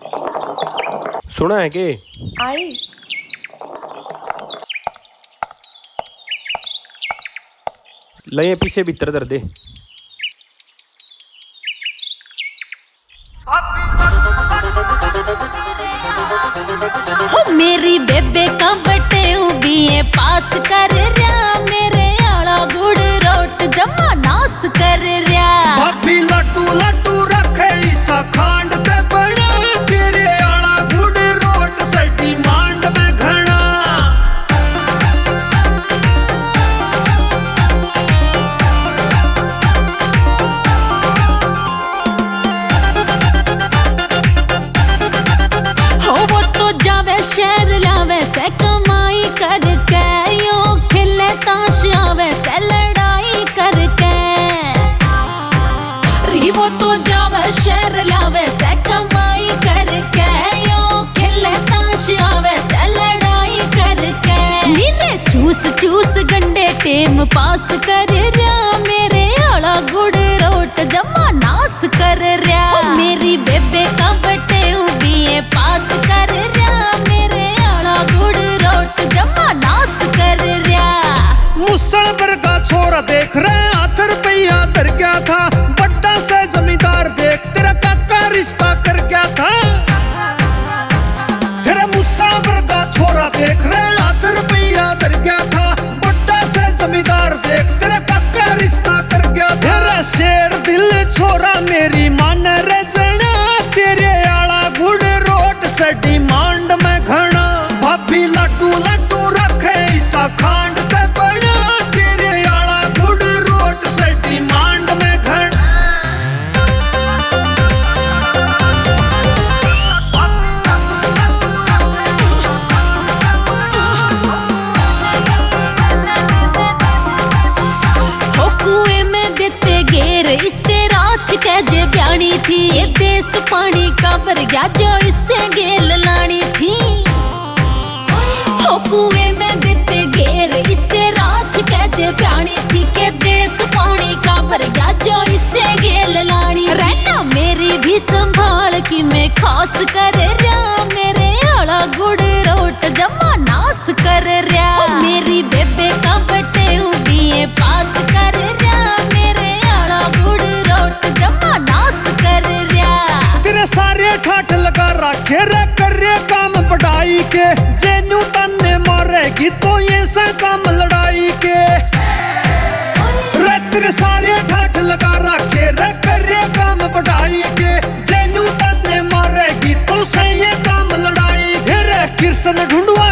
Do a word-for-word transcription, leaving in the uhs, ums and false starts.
सुना है के आई लये पीछे भीतर दर दे। हो मेरी बेबे का बटे बीए पास कर रहा, मेरे आला गुड़ रोट जमा नास कर रहा। भाभी लट्टू लट्टू रखे इसा खांड ते बड़ा, तेरे आला गुड़ रोट सटी मांड में घना। हो वो तो जावे शहर लावे से कमाई करके, यो खिले ताश आवे से लड़ाई करके। री वो तो जावे शहर लावे से कमाई करके, यो खिले ताश आवे से लड़ाई करके। नीरे चूस चूस गंडे टेम पास कर रहा, मेरे आला गुड़ रोट जमा नास कर रहा। मेरी बेबे का बटे बीए पास कर रहा, मेरे आला गुड़ रोट जमा नास कर रहा। मुसल वर्गा छोरा देख रहे हाथ रुपया दर गया था, बड्डा से जमींदार देख तेरा काका रिश्ता कर गया था। फिर मुसल वर्गा छोरा देख रहे हाथ रुपया दर गया था, बड्डा से जमींदार देख तेरा काका रिश्ता कर गया था। तेरा शेर दिल छोरा मेरी मान रे जना, तेरे आला गुड़ रोट से डिमांड में घना। भाभी लट्टू लट्टू रखे इसा खांड ते बड़ा, तेरे आला गुड़ रोट से डिमांड में घना। हो कुएं में देते घेर इससे रात कैजे ब्यानी थी, ये देश पानी का भर गया जो इससे गेल लानी थी। हो कुएं में देते घेर इससे रात कैजे ब्यानी थी, के देश पानी का भर गया जो इससे गेल लानी। रहना मेरी भी संभाल की मैं खास कर रहा, मेरे आला गुड़ रोट जमा नास कर रहा। मेरी बेबे का बटे बीए पास कर रहा, मेरे आला गुड़ रोट जमा नास कर रहा। तेरे सारे ठाठ लगा रखे रे करे काम पढ़ाई के, जेनू तन्ने मारेगी तो ये सा काम लड़ाई के। रे तेरे सारे ठाठ लगा रखे रे करे काम पढ़ाई के, जेनू तन्ने मारेगी तो से ये काम लड़ाई। फिर कृष्ण ढूंढवा